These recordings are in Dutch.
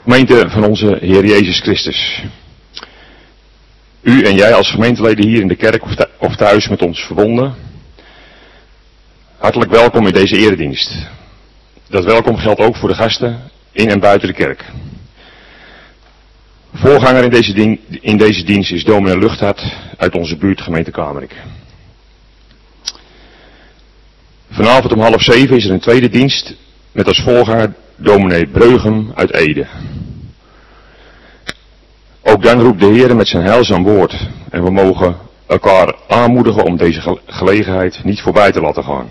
Gemeente van onze Heer Jezus Christus. U en jij als gemeenteleden hier in de kerk of thuis met ons verbonden. Hartelijk welkom in deze eredienst. Dat welkom geldt ook voor de gasten in en buiten de kerk. Voorganger in deze dienst is dominee Luchthart uit onze buurt gemeente Kamerik. Vanavond om 6:30 is er een tweede dienst met als voorganger dominee Breugem uit Ede. Ook dan roept de Heer met zijn heilzaam woord en we mogen elkaar aanmoedigen om deze gelegenheid niet voorbij te laten gaan.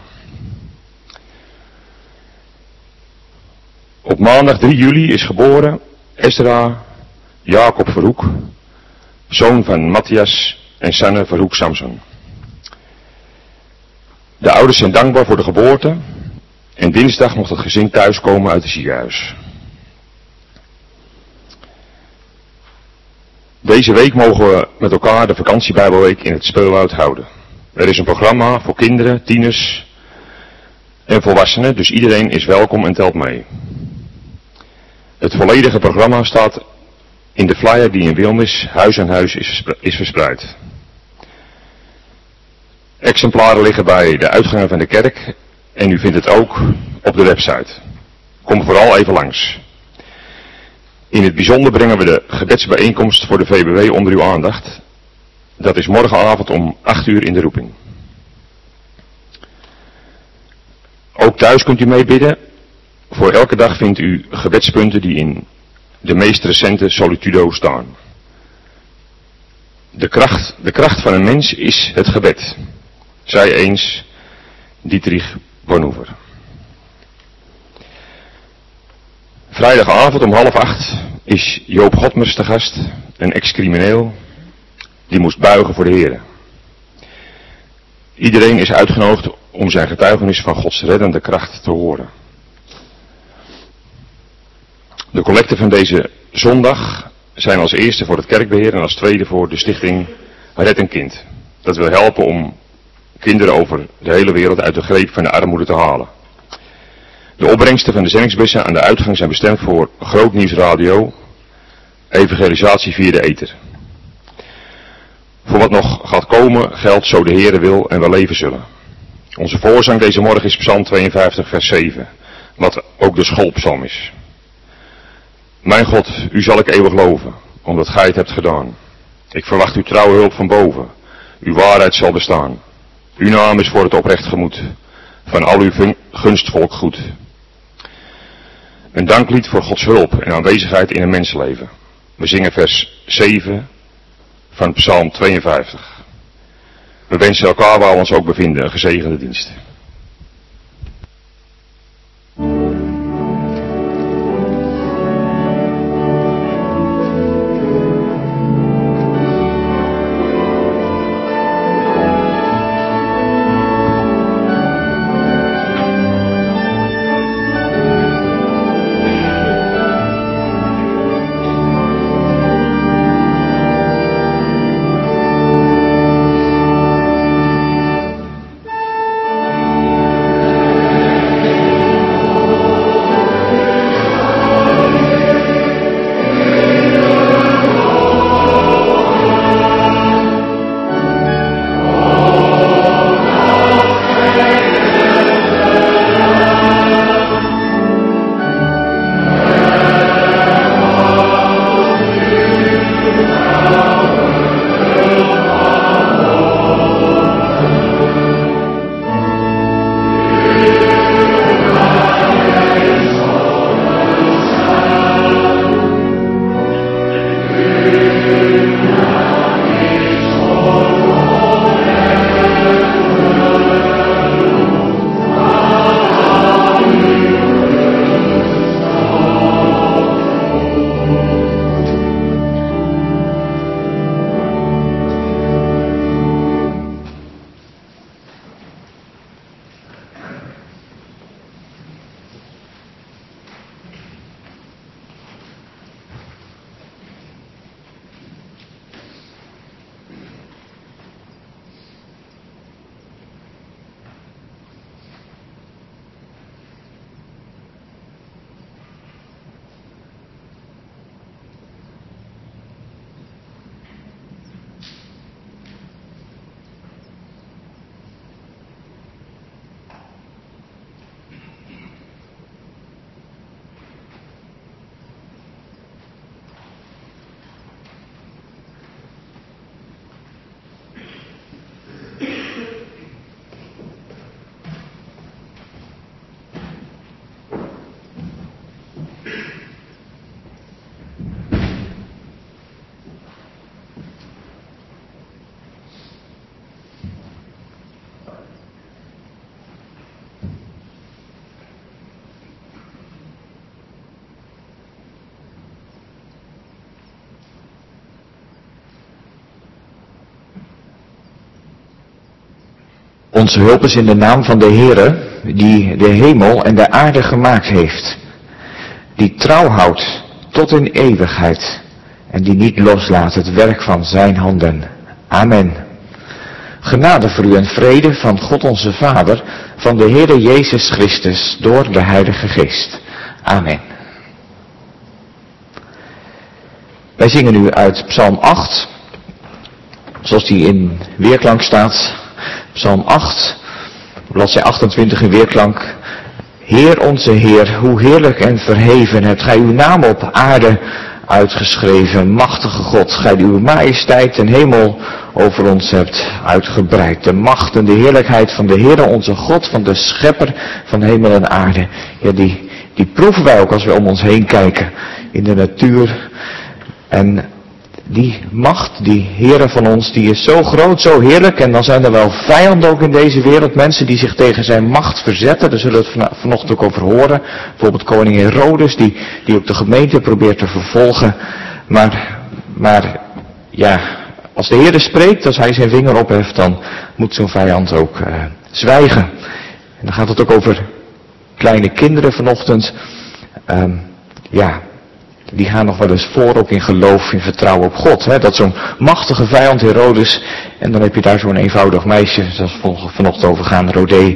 Op maandag 3 juli is geboren Ezra Jacob Verhoek, zoon van Matthias en Sanne Verhoek Samson. De ouders zijn dankbaar voor de geboorte en dinsdag mocht het gezin thuiskomen uit het ziekenhuis. Deze week mogen we met elkaar de vakantiebijbelweek in het speelwoud houden. Er is een programma voor kinderen, tieners en volwassenen, dus iedereen is welkom en telt mee. Het volledige programma staat in de flyer die in Wilnis huis aan huis is verspreid. Exemplaren liggen bij de uitgangen van de kerk en u vindt het ook op de website. Kom vooral even langs. In het bijzonder brengen we de gebedsbijeenkomst voor de VBW onder uw aandacht. Dat is morgenavond om 8 uur in de roeping. Ook thuis kunt u meebidden. Voor elke dag vindt u gebedspunten die in de meest recente Solitudo staan. De kracht van een mens is het gebed, zei eens Dietrich Bonhoeffer. Vrijdagavond om 7:30 is Joop Godmers te gast, een ex-crimineel die moest buigen voor de Heer. Iedereen is uitgenodigd om zijn getuigenis van Gods reddende kracht te horen. De collecten van deze zondag zijn als eerste voor het kerkbeheer en als tweede voor de stichting Red een Kind. Dat wil helpen om kinderen over de hele wereld uit de greep van de armoede te halen. De opbrengsten van de zendingsbussen aan de uitgang zijn bestemd voor Groot Nieuws Radio, evangelisatie via de ether. Voor wat nog gaat komen geldt zo de Heere wil en we leven zullen. Onze voorzang deze morgen is Psalm 52 vers 7, wat ook de schoolpsalm is. Mijn God, u zal ik eeuwig loven, omdat gij het hebt gedaan. Ik verwacht uw trouwe hulp van boven, uw waarheid zal bestaan. Uw naam is voor het oprecht gemoed, van al uw gunstvolk goed. Een danklied voor Gods hulp en aanwezigheid in een mensenleven. We zingen vers 7 van Psalm 52. We wensen elkaar waar we ons ook bevinden een gezegende dienst. Onze hulp is in de naam van de Heere, die de hemel en de aarde gemaakt heeft. Die trouw houdt tot in eeuwigheid en die niet loslaat het werk van zijn handen. Amen. Genade voor u en vrede van God onze Vader, van de Heere Jezus Christus, door de Heilige Geest. Amen. Wij zingen nu uit Psalm 8, zoals die in weerklank staat. Psalm 8, bladzij 28 in weerklank. Heer onze Heer, hoe heerlijk en verheven hebt gij uw naam op aarde uitgeschreven. Machtige God, gij die uw majesteit en hemel over ons hebt uitgebreid. De macht en de heerlijkheid van de Heere onze God, van de schepper van hemel en aarde. Ja, die proeven wij ook als we om ons heen kijken in de natuur. En die macht, die Heere van ons, die is zo groot, zo heerlijk. En dan zijn er wel vijanden ook in deze wereld. Mensen die zich tegen zijn macht verzetten. Daar zullen we het vanochtend ook over horen. Bijvoorbeeld koning Herodes, die ook de gemeente probeert te vervolgen. Maar ja, als de Heere spreekt, als hij zijn vinger opheft, dan moet zo'n vijand ook zwijgen. En dan gaat het ook over kleine kinderen vanochtend. Die gaan nog wel eens voor ook in geloof, in vertrouwen op God. Hè? Dat zo'n machtige vijand Herodes, en dan heb je daar zo'n eenvoudig meisje, zoals we vanochtend overgaan, Rodé.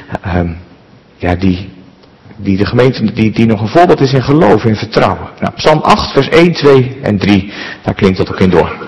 Die de gemeente, die nog een voorbeeld is in geloof, in vertrouwen. Nou, Psalm 8, vers 1, 2 en 3, daar klinkt dat ook in door.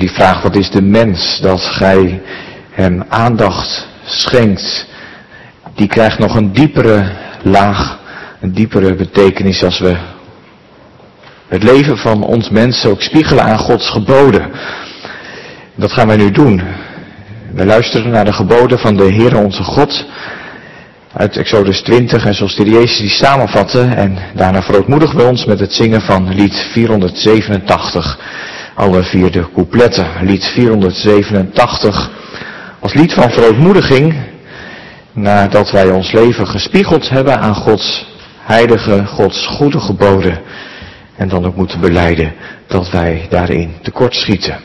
die vraag, wat is de mens, dat gij hem aandacht schenkt, die krijgt nog een diepere laag, een diepere betekenis als we het leven van ons mensen ook spiegelen aan Gods geboden. Dat gaan wij nu doen. We luisteren naar de geboden van de Heere onze God uit Exodus 20 en zoals de Jezus die samenvatten en daarna verootmoedigen we ons met het zingen van lied 487, alle 4 de coupletten. Lied 487 als lied van verootmoediging nadat wij ons leven gespiegeld hebben aan Gods heilige, Gods goede geboden en dan ook moeten belijden dat wij daarin tekortschieten.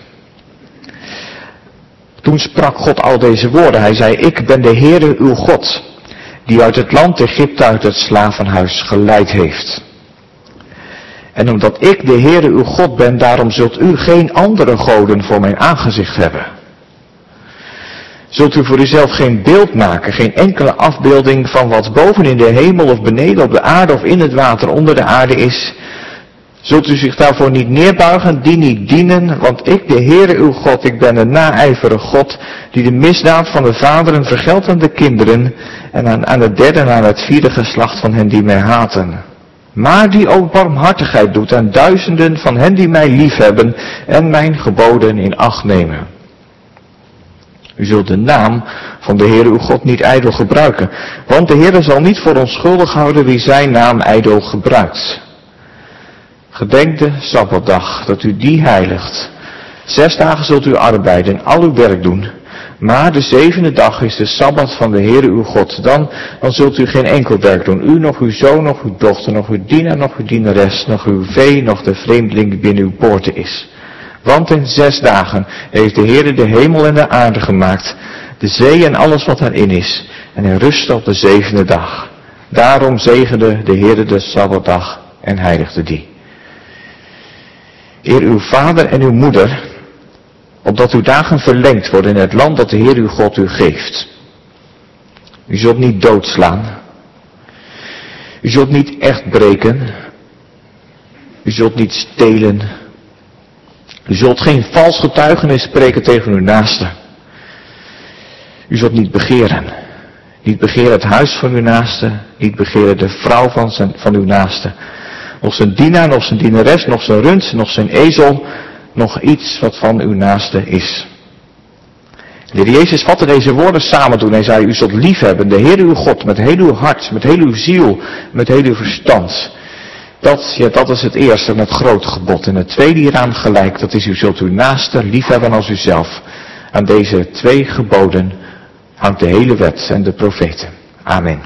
Toen sprak God al deze woorden. Hij zei, ik ben de Heere uw God, die uit het land Egypte uit het slavenhuis geleid heeft. En omdat ik de Heere uw God ben, daarom zult u geen andere goden voor mijn aangezicht hebben. Zult u voor uzelf geen beeld maken, geen enkele afbeelding van wat boven in de hemel of beneden op de aarde of in het water onder de aarde is. Zult u zich daarvoor niet neerbuigen, die niet dienen, want ik, de Heere uw God, ik ben een naijverige God, die de misdaad van de vaderen vergeldt aan de kinderen, en aan het derde en aan het vierde geslacht van hen die mij haten. Maar die ook barmhartigheid doet aan duizenden van hen die mij liefhebben en mijn geboden in acht nemen. U zult de naam van de Heere uw God niet ijdel gebruiken, want de Heere zal niet voor onschuldig houden wie zijn naam ijdel gebruikt. Gedenk de Sabbatdag, dat u die heiligt. 6 dagen zult u arbeiden en al uw werk doen. Maar de 7e dag is de Sabbat van de Heere uw God. Dan zult u geen enkel werk doen. U, nog uw zoon, nog uw dochter, nog uw dienaar, nog uw dienares, nog uw vee, nog de vreemdeling die binnen uw poorten is. Want in 6 dagen heeft de Heere de hemel en de aarde gemaakt, de zee en alles wat daarin is. En hij rustte op de 7e dag. Daarom zegende de Heere de Sabbatdag en heiligde die. Eer uw vader en uw moeder, opdat uw dagen verlengd worden in het land dat de Heer uw God u geeft. U zult niet doodslaan. U zult niet echt breken. U zult niet stelen. U zult geen vals getuigenis spreken tegen uw naaste. U zult niet begeren. Niet begeren het huis van uw naaste. Niet begeren de vrouw van uw naaste. Nog zijn dienaar, nog zijn dienares, nog zijn rund, nog zijn ezel, nog iets wat van uw naaste is. De Heer Jezus vatte deze woorden samen toen hij zei, u zult liefhebben de Heer uw God met heel uw hart, met heel uw ziel, met heel uw verstand. Dat is het eerste en het grote gebod. En het tweede hieraan gelijk, dat is u zult uw naaste liefhebben als uzelf. Aan deze 2 geboden hangt de hele wet en de profeten. Amen.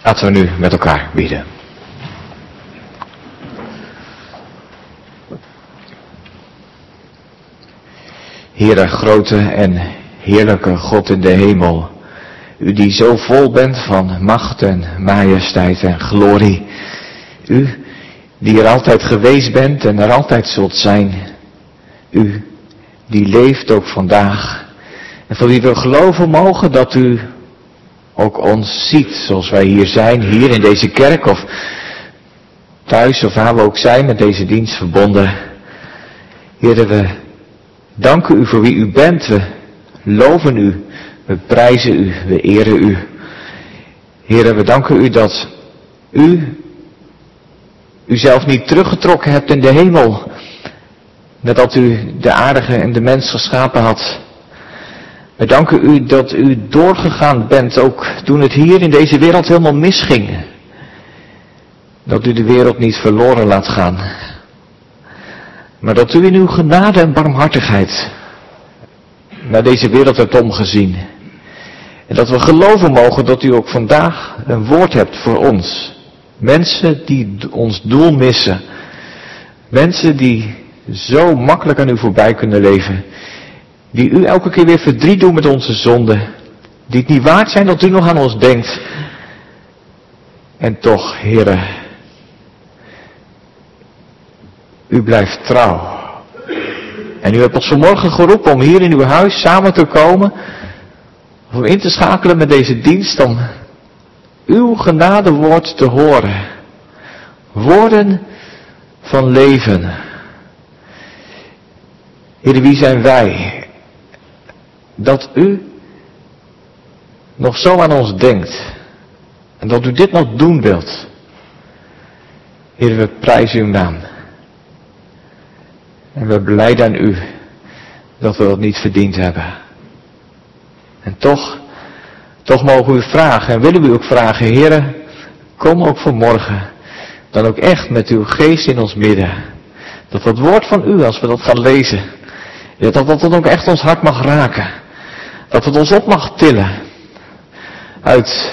Laten we nu met elkaar bidden. Heere, grote en heerlijke God in de hemel, u die zo vol bent van macht en majesteit en glorie, u die er altijd geweest bent en er altijd zult zijn, u die leeft ook vandaag en van wie we geloven mogen dat u ook ons ziet zoals wij hier zijn, hier in deze kerk of thuis of waar we ook zijn met deze dienst verbonden. Heere, we danken u voor wie u bent, we loven u, we prijzen u, we eren u. Heere, we danken u dat u uzelf niet teruggetrokken hebt in de hemel, nadat u de aardige en de mens geschapen had. We danken u dat u doorgegaan bent, ook toen het hier in deze wereld helemaal misging. Dat u de wereld niet verloren laat gaan. Maar dat u in uw genade en barmhartigheid naar deze wereld hebt omgezien. En dat we geloven mogen dat u ook vandaag een woord hebt voor ons. Mensen die ons doel missen. Mensen die zo makkelijk aan u voorbij kunnen leven. Die u elke keer weer verdriet doen met onze zonden. Die het niet waard zijn dat u nog aan ons denkt. En toch, Heere, u blijft trouw. En u hebt ons vanmorgen geroepen om hier in uw huis samen te komen. Om in te schakelen met deze dienst om uw genadewoord te horen. Woorden van leven. Heer, wie zijn wij? Dat u nog zo aan ons denkt. En dat u dit nog doen wilt. Heer, we prijzen uw naam. En we blijden aan u dat we dat niet verdiend hebben. En toch mogen we u vragen en willen we u ook vragen, Heere, kom ook vanmorgen dan ook echt met uw geest in ons midden. Dat het woord van u, als we dat gaan lezen, dat dan ook echt ons hart mag raken. Dat het ons op mag tillen uit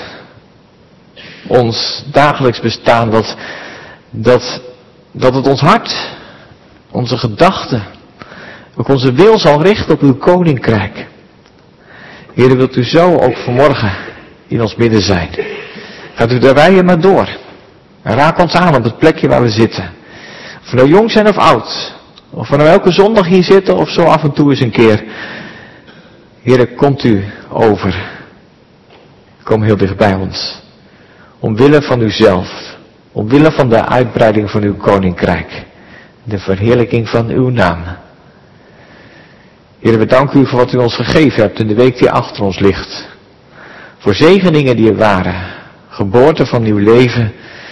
ons dagelijks bestaan. Dat het ons hart, onze gedachten, ook onze wil zal richten op uw koninkrijk. Heere, wilt u zo ook vanmorgen in ons midden zijn. Gaat u de rijen maar door. En raak ons aan op het plekje waar we zitten. Of we nou jong zijn of oud. Of we nou elke zondag hier zitten of zo af en toe eens een keer. Heere, komt u over. Kom heel dicht bij ons. Omwille van uzelf. Omwille van de uitbreiding van uw koninkrijk. De verheerlijking van uw naam. Heere, we danken u voor wat u ons gegeven hebt in de week die achter ons ligt. Voor zegeningen die er waren. Geboorte van nieuw leven.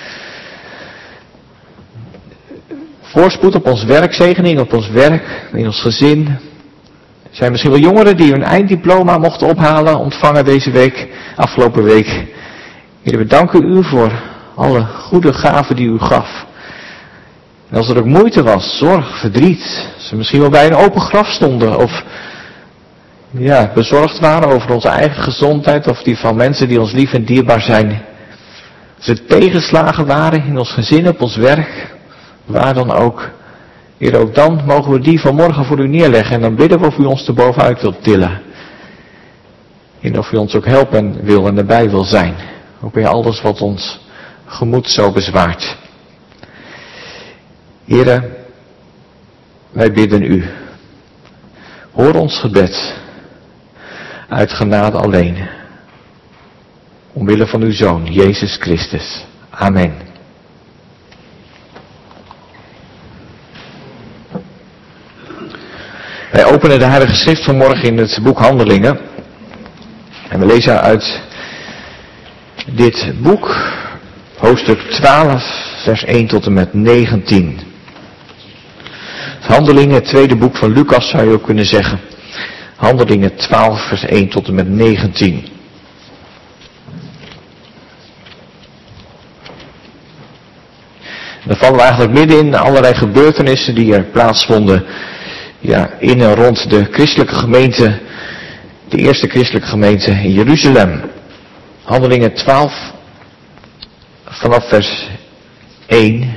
Voorspoed op ons werk, zegening op ons werk, in ons gezin. Er zijn misschien wel jongeren die hun einddiploma mochten ophalen, ontvangen deze week, afgelopen week. Heere, we danken u voor alle goede gaven die u gaf. En als er ook moeite was, zorg, verdriet, ze misschien wel bij een open graf stonden of bezorgd waren over onze eigen gezondheid of die van mensen die ons lief en dierbaar zijn. Als we tegenslagen waren in ons gezin, op ons werk, waar dan ook. Heer, ook dan mogen we die vanmorgen voor u neerleggen en dan bidden we of u ons er bovenuit wilt tillen. En of u ons ook helpen wil en erbij wil zijn. Ook bij alles wat ons gemoed zo bezwaart. Heere, wij bidden u. Hoor ons gebed. Uit genade alleen. Omwille van uw Zoon, Jezus Christus. Amen. Wij openen de Heilige Schrift vanmorgen in het boek Handelingen. En we lezen uit dit boek, hoofdstuk 12, vers 1 tot en met 19. Handelingen, het tweede boek van Lucas zou je ook kunnen zeggen. Handelingen 12, vers 1 tot en met 19. Dan vallen we eigenlijk midden in allerlei gebeurtenissen die er plaatsvonden. In en rond de christelijke gemeente, de eerste christelijke gemeente in Jeruzalem. Handelingen 12, vanaf vers 1.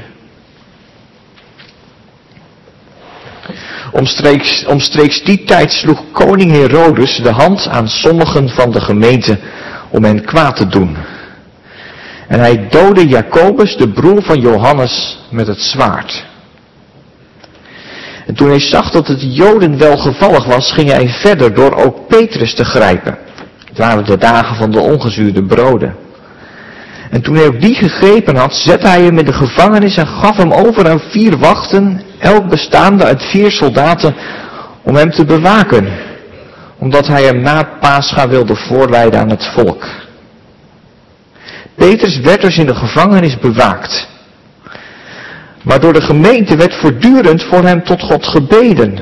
Omstreeks die tijd sloeg koning Herodes de hand aan sommigen van de gemeente om hen kwaad te doen. En hij doodde Jacobus, de broer van Johannes, met het zwaard. En toen hij zag dat het de Joden welgevallig was, ging hij verder door ook Petrus te grijpen. Het waren de dagen van de ongezuurde broden. En toen hij ook die gegrepen had, zette hij hem in de gevangenis en gaf hem over aan 4 wachten, elk bestaande uit 4 soldaten, om hem te bewaken, omdat hij hem na Pascha wilde voorleiden aan het volk. Petrus werd dus in de gevangenis bewaakt. Maar door de gemeente werd voortdurend voor hem tot God gebeden.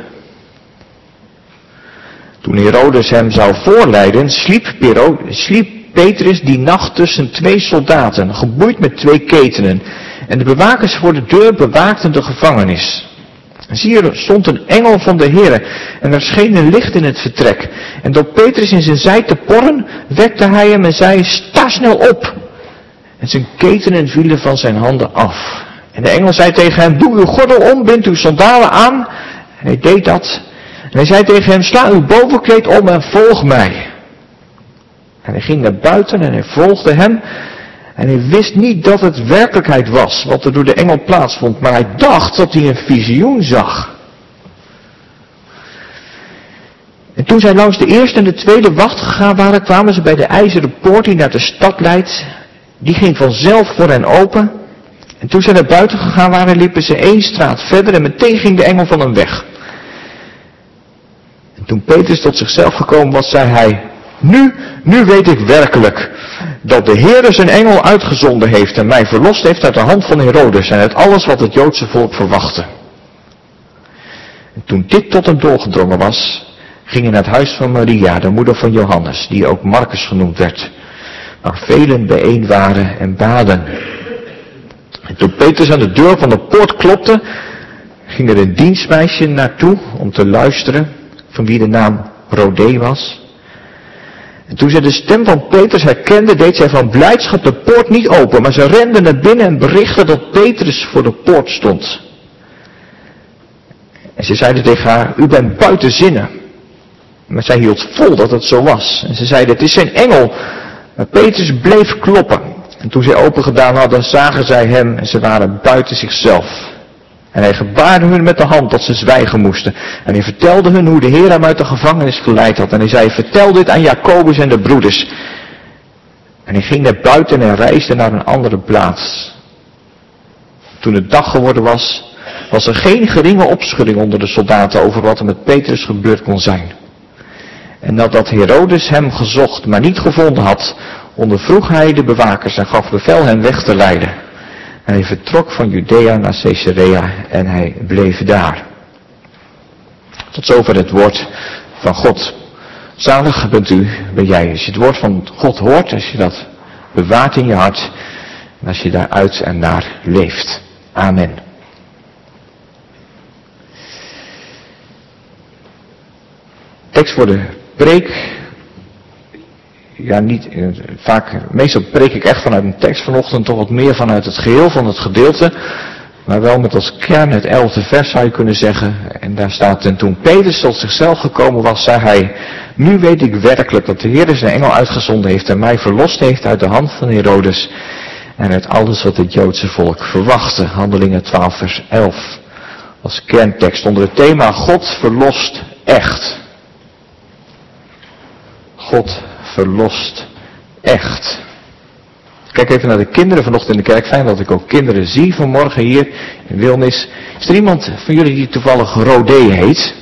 Toen Herodes hem zou voorleiden, sliep Petrus die nacht tussen 2 soldaten, geboeid met 2 ketenen. En de bewakers voor de deur bewaakten de gevangenis. En zie, er stond een engel van de Heere, en er scheen een licht in het vertrek. En door Petrus in zijn zij te porren, wekte hij hem en zei, sta snel op. En zijn ketenen vielen van zijn handen af. En de engel zei tegen hem, doe uw gordel om, bind uw sandalen aan. En hij deed dat. En hij zei tegen hem, sla uw bovenkleed om en volg mij. En hij ging naar buiten en hij volgde hem. En hij wist niet dat het werkelijkheid was, wat er door de engel plaatsvond. Maar hij dacht dat hij een visioen zag. En toen zij langs de eerste en de tweede wacht gegaan waren, kwamen ze bij de ijzeren poort die naar de stad leidt. Die ging vanzelf voor hen open. En toen zij naar buiten gegaan waren, liepen ze 1 straat verder en meteen ging de engel van hem weg. En toen Petrus tot zichzelf gekomen was, zei hij, nu weet ik werkelijk dat de Heere zijn engel uitgezonden heeft en mij verlost heeft uit de hand van Herodes en uit alles wat het Joodse volk verwachtte. En toen dit tot hem doorgedrongen was, ging hij naar het huis van Maria, de moeder van Johannes, die ook Marcus genoemd werd, waar velen bijeen waren en baden. En toen Petrus aan de deur van de poort klopte, ging er een dienstmeisje naartoe om te luisteren, van wie de naam Rode was. En toen zij de stem van Petrus herkende, deed zij van blijdschap de poort niet open, maar ze rende naar binnen en berichtte dat Petrus voor de poort stond. En ze zeiden tegen haar, u bent buiten zinnen. Maar zij hield vol dat het zo was. En ze zeiden, het is zijn engel. Maar Petrus bleef kloppen. En toen zij open gedaan hadden, zagen zij hem en ze waren buiten zichzelf. En hij gebaarde hun met de hand dat ze zwijgen moesten. En hij vertelde hun hoe de Heer hem uit de gevangenis geleid had. En hij zei, vertel dit aan Jacobus en de broeders. En hij ging naar buiten en reisde naar een andere plaats. Toen het dag geworden was, was er geen geringe opschudding onder de soldaten over wat er met Petrus gebeurd kon zijn. En nadat Herodes hem gezocht, maar niet gevonden had, ondervroeg hij de bewakers en gaf bevel hen weg te leiden. En hij vertrok van Judea naar Caesarea en hij bleef daar. Tot zover het woord van God. Zalig ben jij als je het woord van God hoort, als je dat bewaart in je hart en als je daaruit en naar leeft. Amen. Tekst voor de preek. Ja, niet vaak, meestal preek ik echt vanuit een tekst, vanochtend toch wat meer vanuit het geheel van het gedeelte, maar wel met als kern het 11e vers zou je kunnen zeggen. En daar staat, en toen Petrus tot zichzelf gekomen was, zei hij, nu weet ik werkelijk dat de Heer zijn engel uitgezonden heeft en mij verlost heeft uit de hand van Herodes en uit alles wat het Joodse volk verwachtte. Handelingen 12 vers 11 als kerntekst onder het thema God verlost echt. God verlost echt. Kijk even naar de kinderen vanochtend in de kerk. Fijn dat ik ook kinderen zie vanmorgen hier in Wilnis. Is er iemand van jullie die toevallig Rode heet?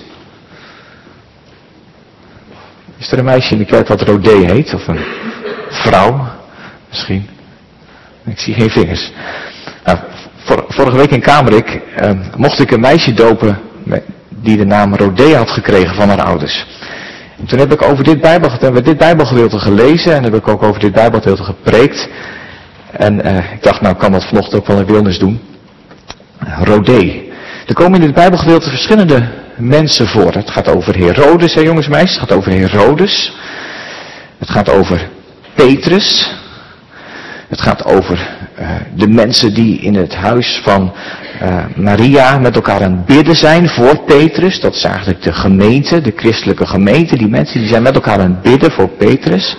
Is er een meisje in de kerk wat Rode heet? Of een vrouw misschien? Ik zie geen vingers. Nou, vorige week in Kamerik mocht ik een meisje dopen die de naam Rode had gekregen van haar ouders. En toen heb ik over dit Bijbelgedeelte gelezen en heb ik ook over dit Bijbelgedeelte gepreekt. En ik dacht, nou kan dat vanochtend ook wel in Wilnis doen. Rode. Er komen in dit Bijbelgedeelte verschillende mensen voor. Het gaat over Herodes, hè jongens en meisjes. Het gaat over Herodes. Het gaat over Petrus. Het gaat over de mensen die in het huis van Maria met elkaar aan het bidden zijn voor Petrus. Dat is eigenlijk de gemeente, de christelijke gemeente. Die mensen die zijn met elkaar aan het bidden voor Petrus.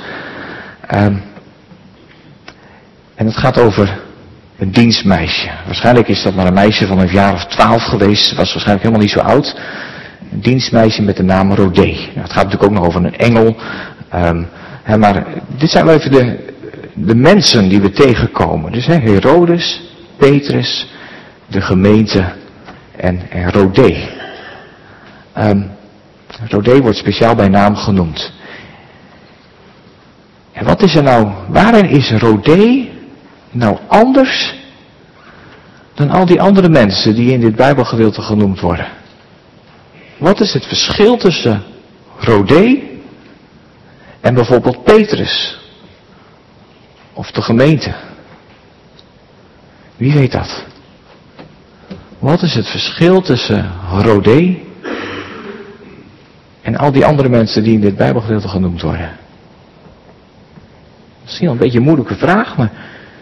En het gaat over een dienstmeisje. Waarschijnlijk is dat maar een meisje van een jaar of 12 geweest. Ze was waarschijnlijk helemaal niet zo oud. Een dienstmeisje met de naam Rodé. Nou, het gaat natuurlijk ook nog over een engel. Maar dit zijn wel even de mensen die we tegenkomen. Dus Herodes, Petrus, de gemeente en Rodé. Rodé wordt speciaal bij naam genoemd. En wat is er nou, waarin is Rodé nou anders dan al die andere mensen die in dit Bijbelgedeelte genoemd worden? Wat is het verschil tussen Rodé en bijvoorbeeld Petrus? Of de gemeente? Wie weet dat? Wat is het verschil tussen Rodé en al die andere mensen die in dit Bijbelgedeelte genoemd worden? Misschien wel een beetje een moeilijke vraag, maar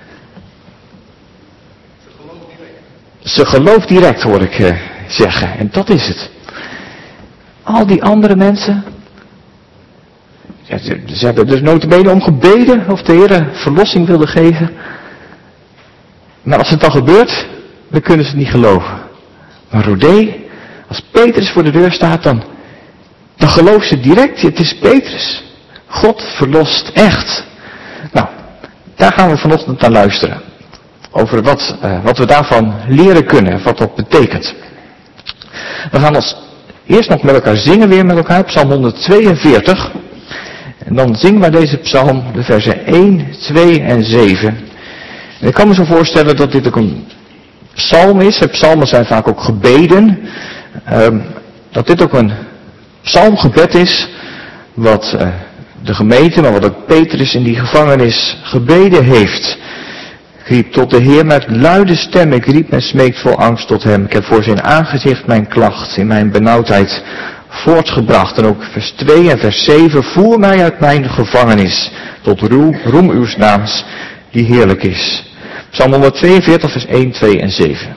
ze gelooft direct, hoor ik zeggen. En dat is het. Al die andere mensen, ja, ze hebben dus nota bene om gebeden of de Heer verlossing wilde geven. Maar als het dan gebeurt, dan kunnen ze het niet geloven. Maar Rodé, als Petrus voor de deur staat, dan gelooft ze direct, het is Petrus. God verlost echt. Nou, daar gaan we vanochtend naar luisteren. Over wat we daarvan leren kunnen, wat dat betekent. We gaan eerst nog met elkaar zingen weer met elkaar, Psalm 142. En dan zingen we deze psalm, de versen 1, 2 en 7. En ik kan me zo voorstellen dat dit ook een psalm is. Psalmen zijn vaak ook gebeden. Dat dit ook een psalmgebed is, wat de gemeente, maar wat ook Petrus in die gevangenis gebeden heeft. Ik riep tot de Heer met luide stem, ik riep en smeekt vol angst tot hem. Ik heb voor zijn aangezicht mijn klacht in mijn benauwdheid voortgebracht. En ook vers 2 en vers 7, voer mij uit mijn gevangenis tot roem uws naams die heerlijk is. Psalm 142 vers 1, 2 en 7.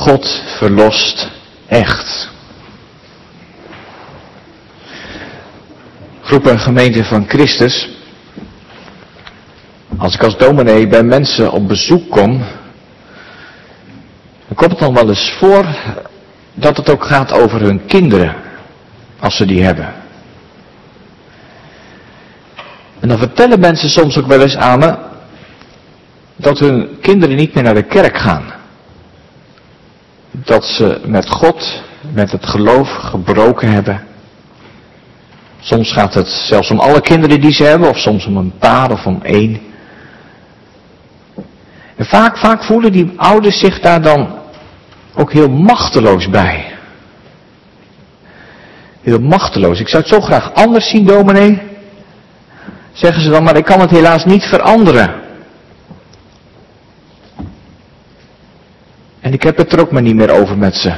God verlost echt. Groep en gemeente van Christus. Als ik als dominee bij mensen op bezoek kom, dan komt het dan wel eens voor dat het ook gaat over hun kinderen, als ze die hebben. En dan vertellen mensen soms ook wel eens aan me dat hun kinderen niet meer naar de kerk gaan. Dat ze met God, met het geloof gebroken hebben. Soms gaat het zelfs om alle kinderen die ze hebben, of soms om een paar of om één. En vaak voelen die ouders zich daar dan ook heel machteloos bij. Heel machteloos. Ik zou het zo graag anders zien, dominee. Zeggen ze dan, maar ik kan het helaas niet veranderen. En ik heb het er ook maar niet meer over met ze.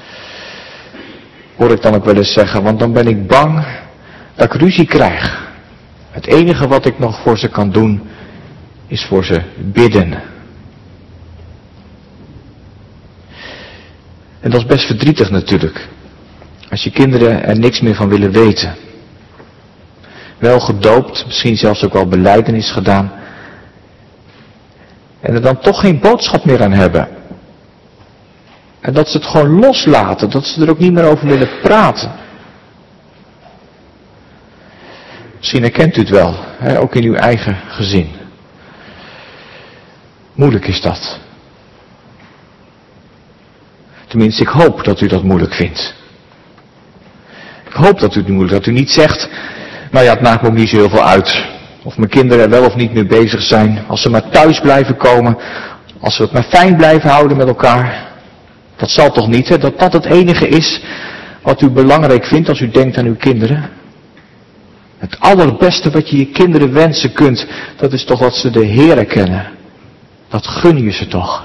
Hoor ik dan ook wel eens zeggen, want dan ben ik bang dat ik ruzie krijg. Het enige wat ik nog voor ze kan doen, is voor ze bidden. En dat is best verdrietig natuurlijk. Als je kinderen er niks meer van willen weten. Wel gedoopt, misschien zelfs ook wel belijdenis gedaan. En er dan toch geen boodschap meer aan hebben. En dat ze het gewoon loslaten, dat ze er ook niet meer over willen praten. Misschien herkent u het wel, hè, ook in uw eigen gezin. Moeilijk is dat. Tenminste, ik hoop dat u dat moeilijk vindt. Ik hoop dat u het moeilijk, dat u niet zegt, nou ja, het maakt me ook niet zo heel veel uit. Of mijn kinderen er wel of niet mee bezig zijn. Als ze maar thuis blijven komen. Als we het maar fijn blijven houden met elkaar. Dat zal toch niet, hè? Dat dat het enige is wat u belangrijk vindt als u denkt aan uw kinderen. Het allerbeste wat je je kinderen wensen kunt, dat is toch dat ze de Heere kennen. Dat gun je ze toch.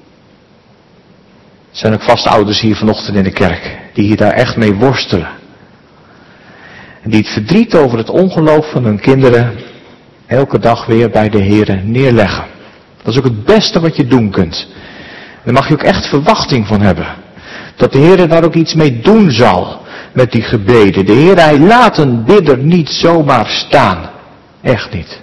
Er zijn ook vast ouders hier vanochtend in de kerk, die hier daar echt mee worstelen. En die het verdriet over het ongeloof van hun kinderen elke dag weer bij de Heere neerleggen. Dat is ook het beste wat je doen kunt. Daar mag je ook echt verwachting van hebben. Dat de Heere daar ook iets mee doen zal met die gebeden. De Heere, Hij laat een bidder niet zomaar staan. Echt niet.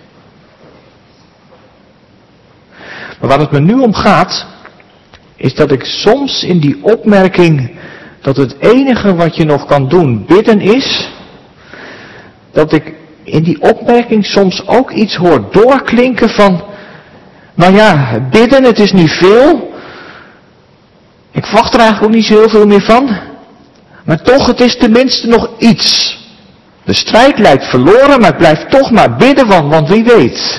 Maar waar het me nu om gaat, is dat ik soms in die opmerking dat het enige wat je nog kan doen bidden is, dat ik in die opmerking soms ook iets hoor doorklinken van, nou ja, bidden, het is niet veel. Ik verwacht er eigenlijk ook niet zo heel veel meer van. Maar toch, het is tenminste nog iets. De strijd lijkt verloren, maar ik blijf toch maar bidden, want wie weet.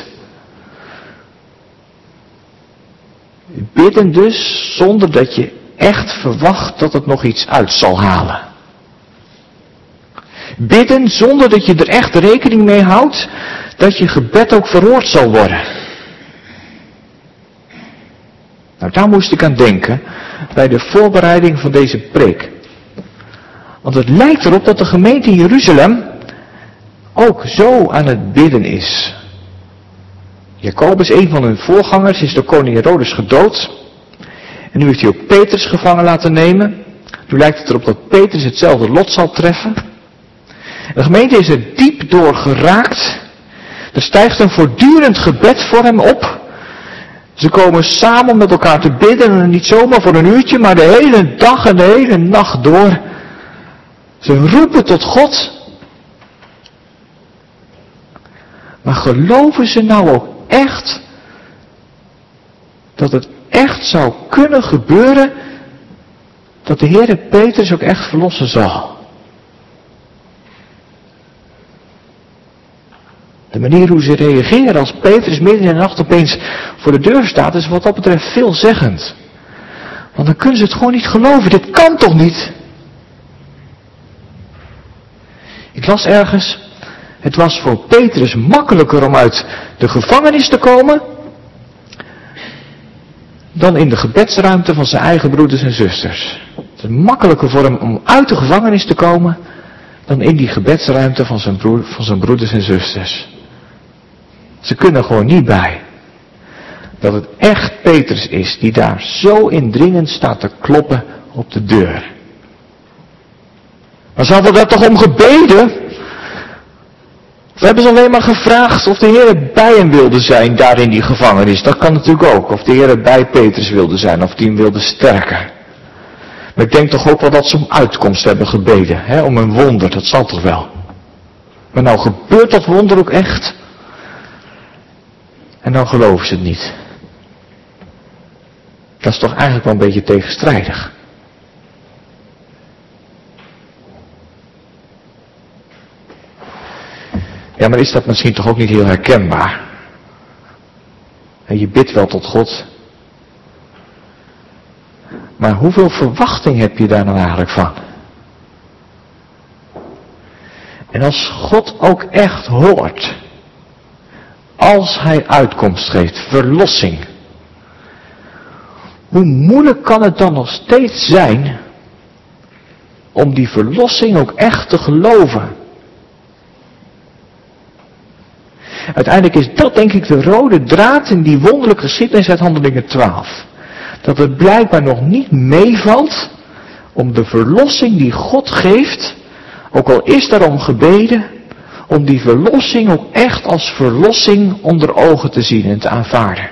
Bidden dus zonder dat je echt verwacht dat het nog iets uit zal halen. Bidden zonder dat je er echt rekening mee houdt dat je gebed ook verhoord zal worden. Nou, daar moest ik aan denken bij de voorbereiding van deze preek. Want het lijkt erop dat de gemeente in Jeruzalem ook zo aan het bidden is. Jacobus, een van hun voorgangers, is door koning Herodes gedood. En nu heeft hij ook Petrus gevangen laten nemen. Nu lijkt het erop dat Petrus hetzelfde lot zal treffen. De gemeente is er diep door geraakt. Er stijgt een voortdurend gebed voor hem op. Ze komen samen om met elkaar te bidden. En niet zomaar voor een uurtje, maar de hele dag en de hele nacht door. Ze roepen tot God. Maar geloven ze nou ook echt dat het echt zou kunnen gebeuren dat de Heere Petrus ook echt verlossen zal? De manier hoe ze reageren als Petrus midden in de nacht opeens voor de deur staat is wat dat betreft veelzeggend. Want dan kunnen ze het gewoon niet geloven. Dit kan toch niet? Ik las ergens, het was voor Petrus makkelijker om uit de gevangenis te komen dan in de gebedsruimte van zijn eigen broeders en zusters. Het is makkelijker voor hem om uit de gevangenis te komen dan in die gebedsruimte van zijn broeders en zusters. Ze kunnen gewoon niet bij. dat het echt Petrus is die daar zo indringend staat te kloppen op de deur. Maar ze hadden daar toch om gebeden? Of hebben ze alleen maar gevraagd of de Heer bij hem wilde zijn daar in die gevangenis? Dat kan natuurlijk ook. Of de Heer bij Petrus wilde zijn, of die hem wilde sterken. Maar ik denk toch ook wel dat ze om uitkomst hebben gebeden. Hè? Om een wonder, dat zal toch wel. Maar nou gebeurt dat wonder ook echt? En dan geloven ze het niet. Dat is toch eigenlijk wel een beetje tegenstrijdig. Ja, maar is dat misschien toch ook niet heel herkenbaar? En je bidt wel tot God. Maar hoeveel verwachting heb je daar nou eigenlijk van? En als God ook echt hoort, als Hij uitkomst geeft, verlossing, hoe moeilijk kan het dan nog steeds zijn om die verlossing ook echt te geloven? Uiteindelijk is dat denk ik de rode draad in die wonderlijke geschiedenis uit Handelingen 12. Dat het blijkbaar nog niet meevalt om de verlossing die God geeft, ook al is daarom gebeden, om die verlossing ook echt als verlossing onder ogen te zien en te aanvaarden.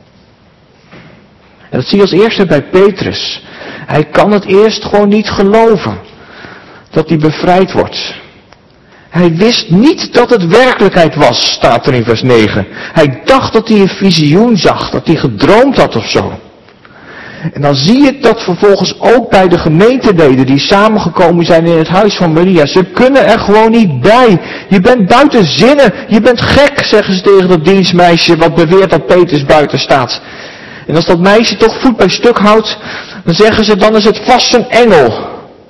En dat zie je als eerste bij Petrus. Hij kan het eerst gewoon niet geloven dat hij bevrijd wordt. Hij wist niet dat het werkelijkheid was, staat er in vers 9. Hij dacht dat hij een visioen zag, dat hij gedroomd had of zo. En dan zie je dat vervolgens ook bij de gemeenteleden die samengekomen zijn in het huis van Maria. Ze kunnen er gewoon niet bij. Je bent buiten zinnen, je bent gek, zeggen ze tegen dat dienstmeisje wat beweert dat Petrus buiten staat. En als dat meisje toch voet bij stuk houdt, dan zeggen ze, dan is het vast een engel.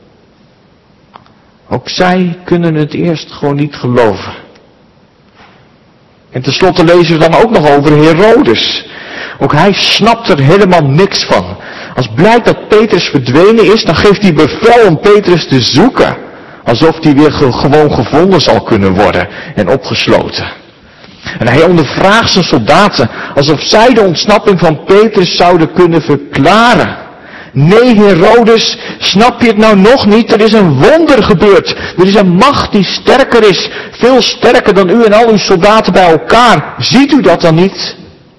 Ook zij kunnen het eerst gewoon niet geloven. En tenslotte lezen we dan ook nog over Herodes. Ook hij snapt er helemaal niks van. Als blijkt dat Petrus verdwenen is, dan geeft hij bevel om Petrus te zoeken. Alsof hij weer gewoon gevonden zal kunnen worden en opgesloten. En hij ondervraagt zijn soldaten, alsof zij de ontsnapping van Petrus zouden kunnen verklaren. Nee, Herodes, snap je het nou nog niet? Er is een wonder gebeurd. Er is een macht die sterker is, veel sterker dan u en al uw soldaten bij elkaar. Ziet u dat dan niet?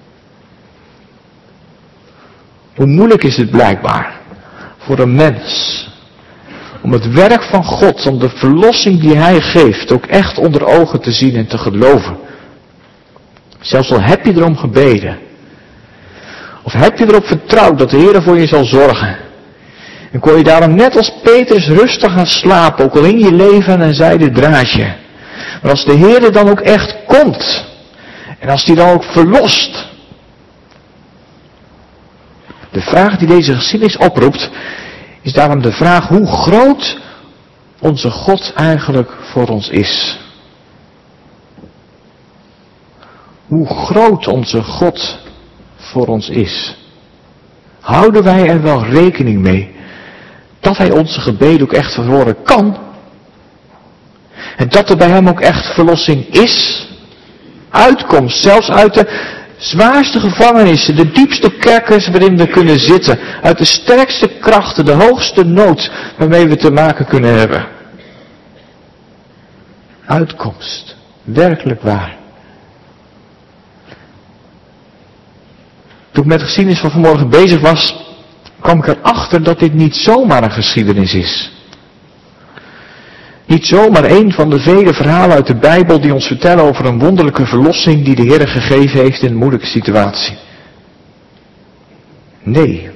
Hoe moeilijk is het blijkbaar voor een mens om het werk van God, om de verlossing die Hij geeft, ook echt onder ogen te zien en te geloven. Zelfs al heb je erom gebeden. Of heb je erop vertrouwd dat de Heer voor je zal zorgen. En kon je daarom net als Petrus rustig gaan slapen, ook al in je leven een zijden draadje. Maar als de Heer dan ook echt komt, en als die dan ook verlost. De vraag die deze geschiedenis oproept, is daarom de vraag hoe groot onze God eigenlijk voor ons is. Hoe groot onze God voor ons is. Houden wij er wel rekening mee dat Hij onze gebeden ook echt verhoren kan? En dat er bij Hem ook echt verlossing is? Uitkomst, zelfs uit de zwaarste gevangenissen, de diepste kerkers waarin we kunnen zitten, uit de sterkste krachten, de hoogste nood waarmee we te maken kunnen hebben. Uitkomst, werkelijk waar. Toen ik met de geschiedenis van vanmorgen bezig was, kwam ik erachter dat dit niet zomaar een geschiedenis is. Niet zomaar een van de vele verhalen uit de Bijbel die ons vertellen over een wonderlijke verlossing die de Heer gegeven heeft in een moeilijke situatie. Nee.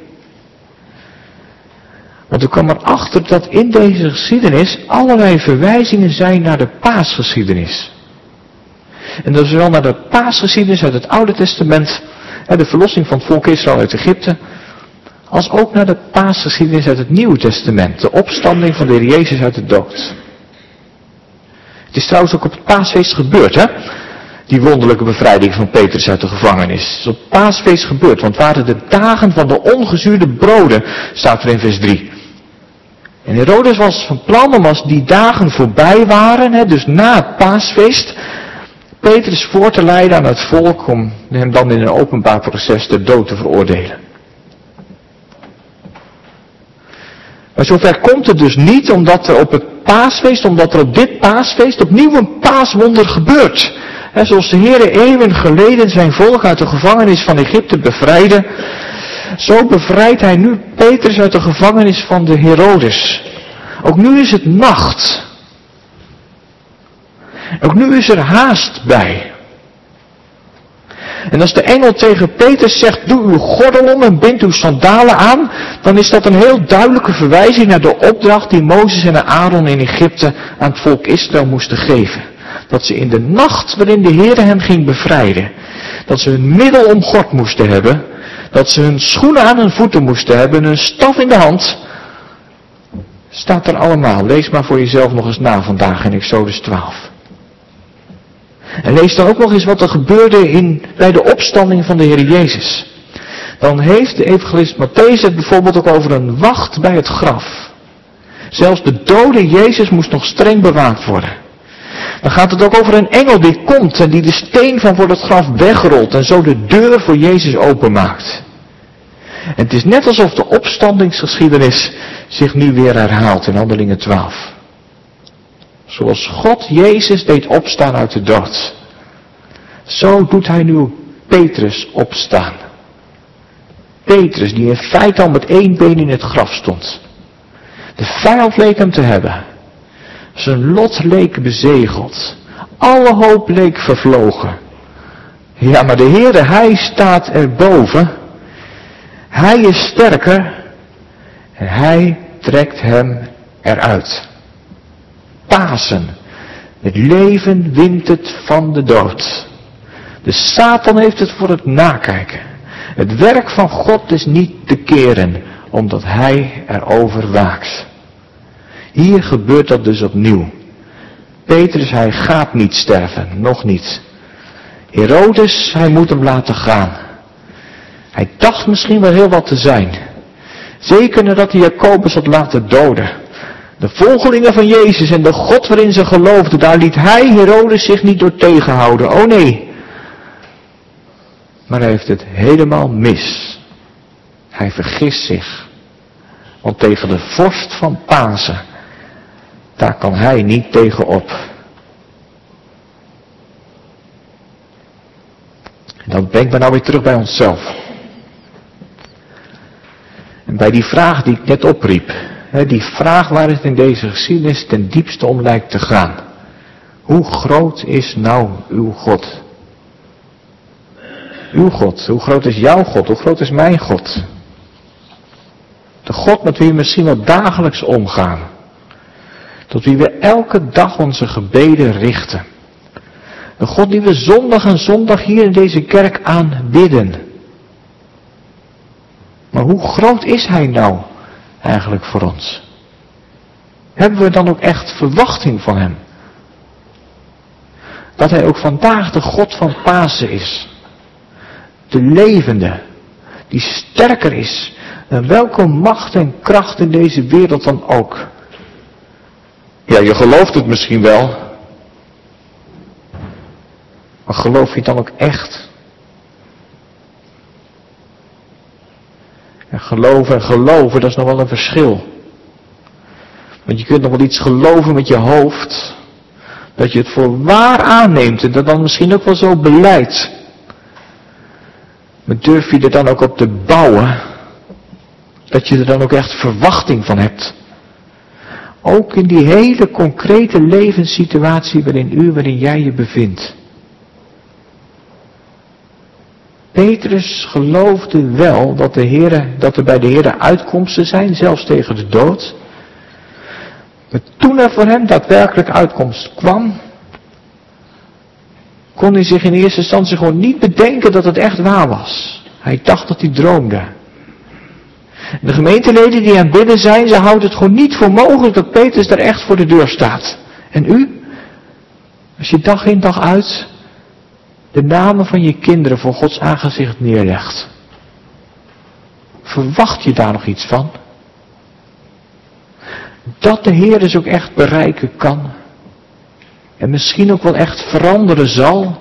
Want ik kwam erachter dat in deze geschiedenis allerlei verwijzingen zijn naar de paasgeschiedenis. En dat is zowel naar de paasgeschiedenis uit het Oude Testament, de verlossing van het volk Israël uit Egypte, als ook naar de paasgeschiedenis uit het Nieuwe Testament, de opstanding van de Heer Jezus uit de dood. Het is trouwens ook op het paasfeest gebeurd, hè? Die wonderlijke bevrijding van Petrus uit de gevangenis. Het is op het paasfeest gebeurd, want het waren de dagen van de ongezuurde broden, staat er in vers 3. En Herodes was van plan om als die dagen voorbij waren, dus na het paasfeest, Petrus voor te leiden aan het volk om hem dan in een openbaar proces ter dood te veroordelen. Maar zover komt het dus niet, omdat er op het paasfeest, omdat er op dit paasfeest opnieuw een paaswonder gebeurt. He, zoals de Heere eeuwen geleden zijn volk uit de gevangenis van Egypte bevrijdde, zo bevrijdt hij nu Petrus uit de gevangenis van de Herodes. Ook nu is het nacht. Ook nu is er haast bij. En als de engel tegen Petrus zegt, doe uw gordel om en bind uw sandalen aan, dan is dat een heel duidelijke verwijzing naar de opdracht die Mozes en Aaron in Egypte aan het volk Israël moesten geven. Dat ze in de nacht waarin de Heere hen ging bevrijden, dat ze hun middel omgord moesten hebben, dat ze hun schoenen aan hun voeten moesten hebben, hun staf in de hand. Staat er allemaal. Lees maar voor jezelf nog eens na vandaag in Exodus 12. En lees dan ook nog eens wat er gebeurde bij de opstanding van de Heer Jezus. Dan heeft de evangelist Mattheüs het bijvoorbeeld ook over een wacht bij het graf. Zelfs de dode Jezus moest nog streng bewaakt worden. Dan gaat het ook over een engel die komt en die de steen van voor het graf wegrolt en zo de deur voor Jezus openmaakt. En het is net alsof de opstandingsgeschiedenis zich nu weer herhaalt in Handelingen 12. Zoals God Jezus deed opstaan uit de dood. Zo doet hij nu Petrus opstaan. Petrus die in feite al met één been in het graf stond. De vijand leek hem te hebben. Zijn lot leek bezegeld. Alle hoop leek vervlogen. Ja, maar de Heere, hij staat erboven. Hij is sterker. En hij trekt hem eruit. Pasen. Het leven wint het van de dood. De Satan heeft het voor het nakijken. Het werk van God is niet te keren, omdat hij erover waakt. Hier gebeurt dat dus opnieuw. Petrus, hij gaat niet sterven, nog niet. Herodes, hij moet hem laten gaan. Hij dacht misschien wel heel wat te zijn. Zeker nadat hij Jacobus had laten doden. De volgelingen van Jezus en de God waarin ze geloofden, daar liet hij, Herodes, zich niet door tegenhouden. Oh nee. Maar hij heeft het helemaal mis. Hij vergist zich. Want tegen de vorst van Pasen, daar kan hij niet tegen op. En dan brengt me nou weer terug bij onszelf. En bij die vraag die ik net opriep. Die vraag waar het in deze geschiedenis ten diepste om lijkt te gaan. Hoe groot is nou uw God? Uw God. Hoe groot is jouw God? Hoe groot is mijn God? De God met wie we misschien wel dagelijks omgaan. Tot wie we elke dag onze gebeden richten. De God die we zondag en zondag hier in deze kerk aanbidden. Maar hoe groot is Hij nou eigenlijk voor ons? Hebben we dan ook echt verwachting van Hem? Dat Hij ook vandaag de God van Pasen is. De levende, die sterker is dan welke macht en kracht in deze wereld dan ook. Ja, je gelooft het misschien wel. Maar geloof je het dan ook echt? Ja, geloven en geloven, dat is nog wel een verschil. Want je kunt nog wel iets geloven met je hoofd. Dat je het voor waar aanneemt en dat dan misschien ook wel zo beleidt. Maar durf je er dan ook op te bouwen? Dat je er dan ook echt verwachting van hebt? Ook in die hele concrete levenssituatie waarin jij je bevindt. Petrus geloofde wel dat er bij de Heere uitkomsten zijn, zelfs tegen de dood. Maar toen er voor hem daadwerkelijk uitkomst kwam, kon hij zich in eerste instantie gewoon niet bedenken dat het echt waar was. Hij dacht dat hij droomde. De gemeenteleden die aan het bidden zijn, ze houden het gewoon niet voor mogelijk dat Petrus daar echt voor de deur staat. En u? Als je dag in dag uit de namen van je kinderen voor Gods aangezicht neerlegt. Verwacht je daar nog iets van? Dat de Heer dus ook echt bereiken kan. En misschien ook wel echt veranderen zal.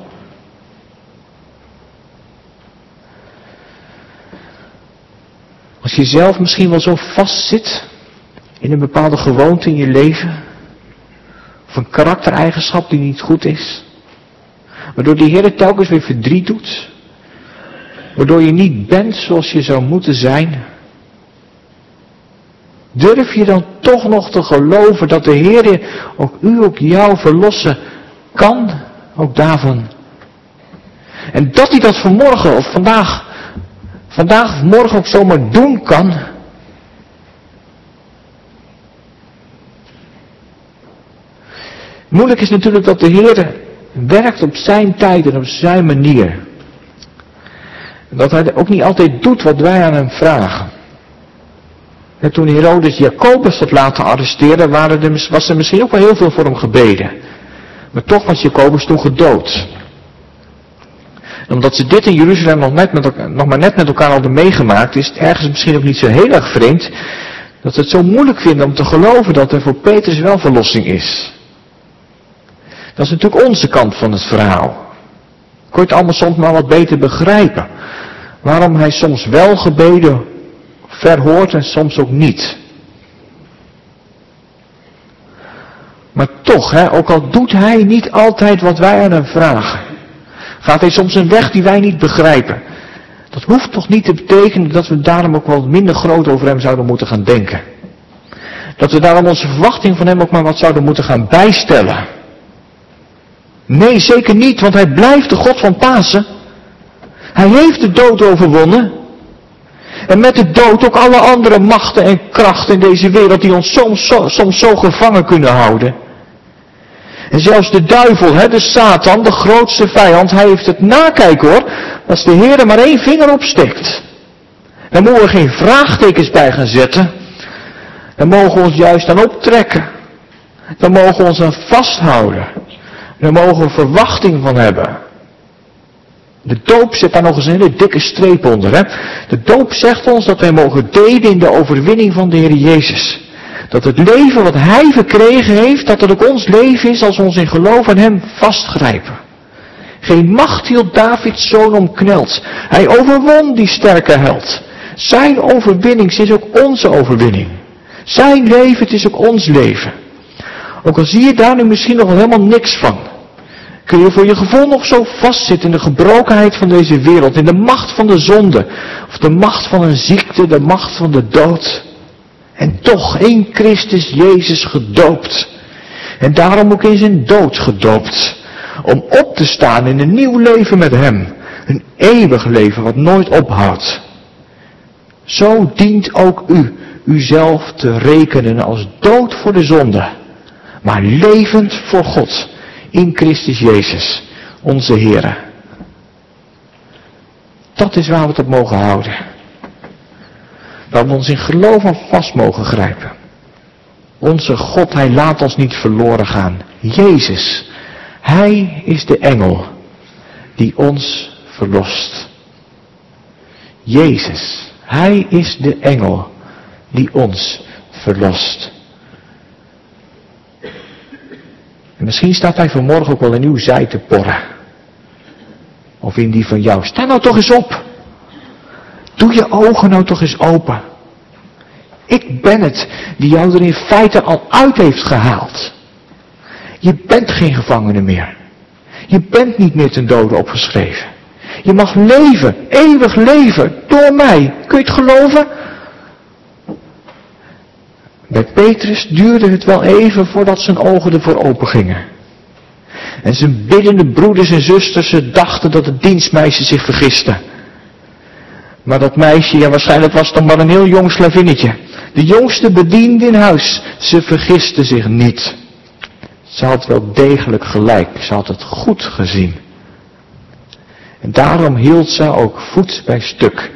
Als je zelf misschien wel zo vastzit in een bepaalde gewoonte in je leven. Of een karaktereigenschap die niet goed is. Waardoor die Heer telkens weer verdriet doet. Waardoor je niet bent zoals je zou moeten zijn. Durf je dan toch nog te geloven dat de Heer ook u, ook jou verlossen kan? Ook daarvan. En dat hij dat vanmorgen of vandaag of morgen ook zomaar doen kan. Moeilijk is natuurlijk dat de Heer werkt op zijn tijd en op zijn manier. Dat hij ook niet altijd doet wat wij aan hem vragen. En toen Herodes Jacobus had laten arresteren, was er misschien ook wel heel veel voor hem gebeden. Maar toch was Jacobus toen gedood. En omdat ze dit in Jeruzalem nog maar net met elkaar hadden meegemaakt, is het ergens misschien ook niet zo heel erg vreemd, dat ze het zo moeilijk vinden om te geloven dat er voor Petrus wel verlossing is. Dat is natuurlijk onze kant van het verhaal. Kun je het allemaal soms maar wat beter begrijpen. Waarom hij soms wel gebeden verhoort en soms ook niet. Maar toch, ook al doet hij niet altijd wat wij aan hem vragen. Gaat hij soms een weg die wij niet begrijpen. Dat hoeft toch niet te betekenen dat we daarom ook wel minder groot over hem zouden moeten gaan denken. Dat we daarom onze verwachting van hem ook maar wat zouden moeten gaan bijstellen. Nee, zeker niet, want hij blijft de God van Pasen. Hij heeft de dood overwonnen. En met de dood ook alle andere machten en krachten in deze wereld die ons soms zo gevangen kunnen houden. En zelfs de duivel, de Satan, de grootste vijand, hij heeft het nakijken hoor. Als de Heer er maar één vinger op steekt. Dan mogen we geen vraagtekens bij gaan zetten. Dan mogen we ons juist aan optrekken. Dan mogen we ons aan vasthouden. Daar mogen we verwachting van hebben. De doop zet daar nog eens een hele dikke streep onder. De doop zegt ons dat wij mogen delen in de overwinning van de Heer Jezus. Dat het leven wat Hij verkregen heeft, dat het ook ons leven is als we ons in geloof aan Hem vastgrijpen. Geen macht hield Davids zoon omkneld. Hij overwon die sterke held. Zijn overwinning is ook onze overwinning. Zijn leven, het is ook ons leven. Ook al zie je daar nu misschien nog helemaal niks van. Kun je voor je gevoel nog zo vastzitten in de gebrokenheid van deze wereld. In de macht van de zonde. Of de macht van een ziekte, de macht van de dood. En toch in Christus Jezus gedoopt. En daarom ook in zijn dood gedoopt. Om op te staan in een nieuw leven met Hem. Een eeuwig leven wat nooit ophoudt. Zo dient ook u uzelf te rekenen als dood voor de zonde. Maar levend voor God. In Christus Jezus, onze Heere. Dat is waar we het op mogen houden. Waar we ons in geloof aan vast mogen grijpen. Onze God, Hij laat ons niet verloren gaan. Jezus, Hij is de engel die ons verlost. Jezus, Hij is de engel die ons verlost. En misschien staat hij vanmorgen ook wel in uw zij te porren. Of in die van jou. Sta nou toch eens op. Doe je ogen nou toch eens open. Ik ben het die jou er in feite al uit heeft gehaald. Je bent geen gevangene meer. Je bent niet meer ten dode opgeschreven. Je mag leven, eeuwig leven, door mij. Kun je het geloven? Bij Petrus duurde het wel even voordat zijn ogen ervoor open gingen. En zijn biddende broeders en zusters, ze dachten dat het dienstmeisje zich vergiste. Maar dat meisje, ja waarschijnlijk was het dan maar een heel jong slavinnetje. De jongste bediende in huis. Ze vergiste zich niet. Ze had wel degelijk gelijk. Ze had het goed gezien. En daarom hield ze ook voet bij stuk.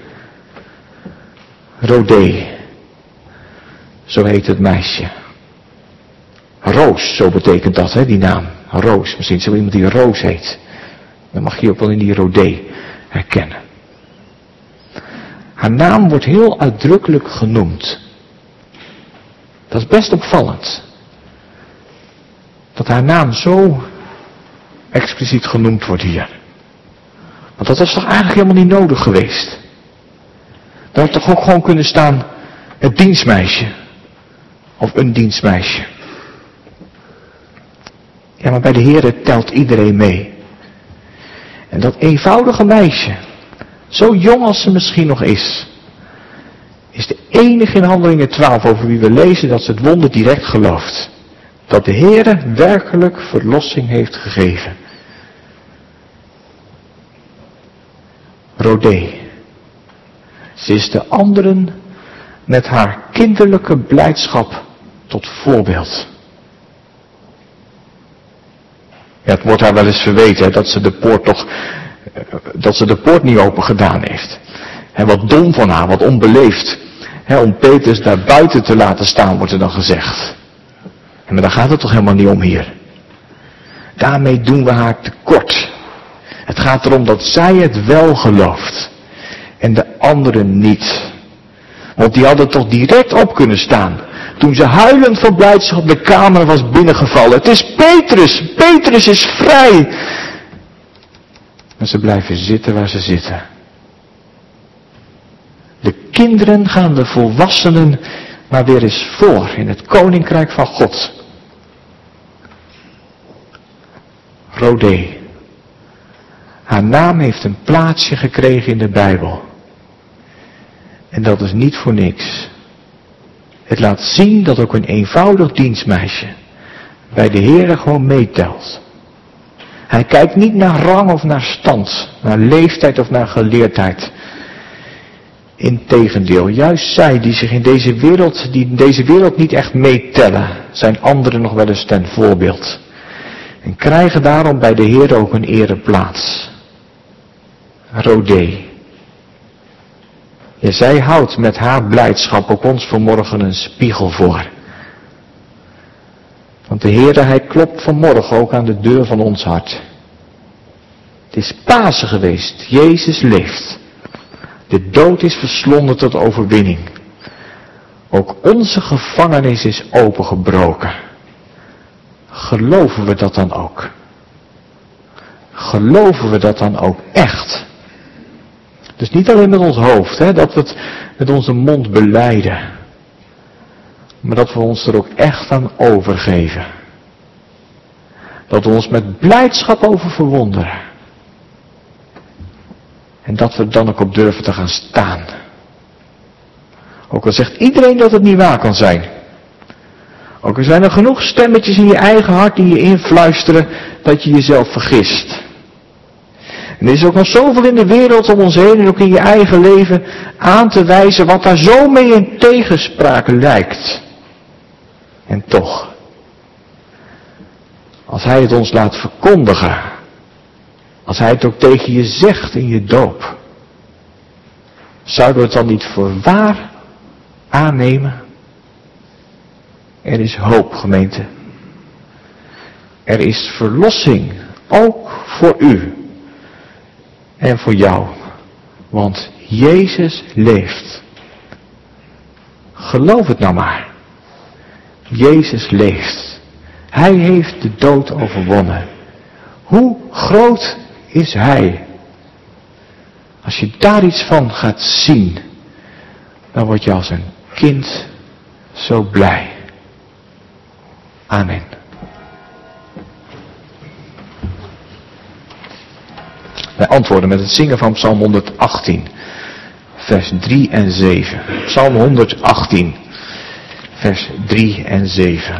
Rodé. Zo heet het meisje. Roos, zo betekent dat, die naam. Roos. Misschien is er iemand die Roos heet. Dan mag je ook wel in die Rodé herkennen. Haar naam wordt heel uitdrukkelijk genoemd. Dat is best opvallend. Dat haar naam zo expliciet genoemd wordt hier. Want dat was toch eigenlijk helemaal niet nodig geweest. Dat had toch ook gewoon kunnen staan, het dienstmeisje. Of een dienstmeisje. Ja, maar bij de Heere telt iedereen mee. En dat eenvoudige meisje, zo jong als ze misschien nog is de enige in Handelingen 12 over wie we lezen dat ze het wonder direct gelooft. Dat de Heere werkelijk verlossing heeft gegeven. Rodé. Ze is de anderen met haar kinderlijke blijdschap tot voorbeeld. Ja, het wordt haar wel eens verweten dat ze de poort niet open gedaan heeft. En wat dom van haar, wat onbeleefd. Om Petrus daar buiten te laten staan, wordt er dan gezegd. Maar daar gaat het toch helemaal niet om hier. Daarmee doen we haar tekort. Het gaat erom dat zij het wel gelooft. En de anderen niet. Want die hadden toch direct op kunnen staan. Toen ze huilend van blijdschap de kamer was binnengevallen. Het is Petrus! Petrus is vrij! Maar ze blijven zitten waar ze zitten. De kinderen gaan de volwassenen maar weer eens voor in het koninkrijk van God. Rodé. Haar naam heeft een plaatsje gekregen in de Bijbel. En dat is niet voor niks. Het laat zien dat ook een eenvoudig dienstmeisje bij de Heere gewoon meetelt. Hij kijkt niet naar rang of naar stand, naar leeftijd of naar geleerdheid. Integendeel, juist zij die in deze wereld niet echt meetellen, zijn anderen nog wel eens ten voorbeeld. En krijgen daarom bij de Heer ook een ereplaats. Rodé. Ja, zij houdt met haar blijdschap ook ons vanmorgen een spiegel voor. Want de Heer, hij klopt vanmorgen ook aan de deur van ons hart. Het is Pasen geweest, Jezus leeft. De dood is verslonden tot overwinning. Ook onze gevangenis is opengebroken. Geloven we dat dan ook? Geloven we dat dan ook echt? Dus niet alleen met ons hoofd, dat we het met onze mond belijden. Maar dat we ons er ook echt aan overgeven. Dat we ons met blijdschap over verwonderen. En dat we er dan ook op durven te gaan staan. Ook al zegt iedereen dat het niet waar kan zijn. Ook al zijn er genoeg stemmetjes in je eigen hart die je influisteren dat je jezelf vergist. En er is ook nog zoveel in de wereld om ons heen en ook in je eigen leven aan te wijzen wat daar zo mee in tegenspraak lijkt. En toch, als hij het ons laat verkondigen, als hij het ook tegen je zegt in je doop, zouden we het dan niet voor waar aannemen? Er is hoop, gemeente. Er is verlossing, ook voor u en voor jou. Want Jezus leeft. Geloof het nou maar. Jezus leeft. Hij heeft de dood overwonnen. Hoe groot is Hij? Als je daar iets van gaat zien, dan word je als een kind zo blij. Amen. Wij antwoorden met het zingen van Psalm 118, vers 3 en 7. Psalm 118, vers 3 en 7.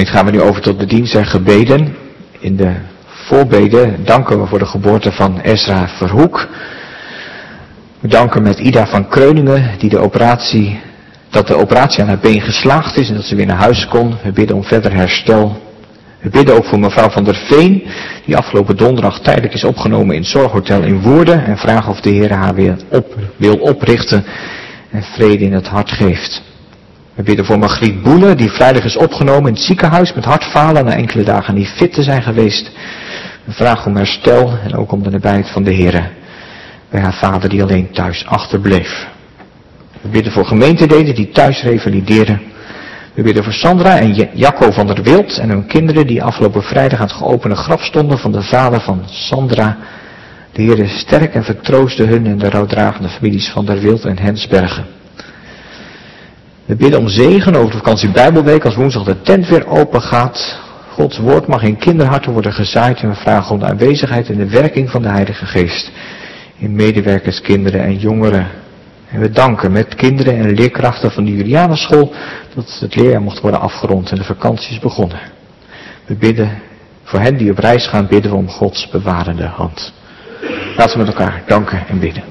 gaan we nu over tot de dienst en gebeden. In de voorbeden danken we voor de geboorte van Ezra Verhoek. We danken met Ida van Kreuningen dat de operatie aan haar been geslaagd is en dat ze weer naar huis kon. We bidden om verder herstel. We bidden ook voor mevrouw van der Veen, die afgelopen donderdag tijdelijk is opgenomen in het zorghotel in Woerden. En vragen of de Heer haar weer wil oprichten en vrede in het hart geeft. We bidden voor Margriet Boele, die vrijdag is opgenomen in het ziekenhuis met hartfalen na enkele dagen niet fit te zijn geweest. We vragen om herstel en ook om de nabijheid van de Heer bij haar vader die alleen thuis achterbleef. We bidden voor gemeenteleden die thuis revalideren. We bidden voor Sandra en Jacco van der Wild en hun kinderen die afgelopen vrijdag aan het geopende graf stonden van de vader van Sandra. De Heer is sterk en vertroostte hun en de rouwdragende families van der Wild en Hensbergen. We bidden om zegen over de vakantie Bijbelweek als woensdag de tent weer open gaat. Gods woord mag in kinderharten worden gezaaid en we vragen om de aanwezigheid en de werking van de Heilige Geest in medewerkers, kinderen en jongeren. En we danken met kinderen en leerkrachten van de Julianenschool dat het leerjaar mocht worden afgerond en de vakantie is begonnen. We bidden voor hen die op reis gaan, bidden we om Gods bewarende hand. Laten we met elkaar danken en bidden.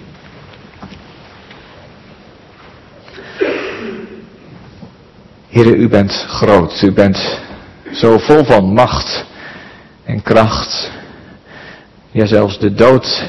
Heere, u bent groot, u bent zo vol van macht en kracht. Ja, zelfs de dood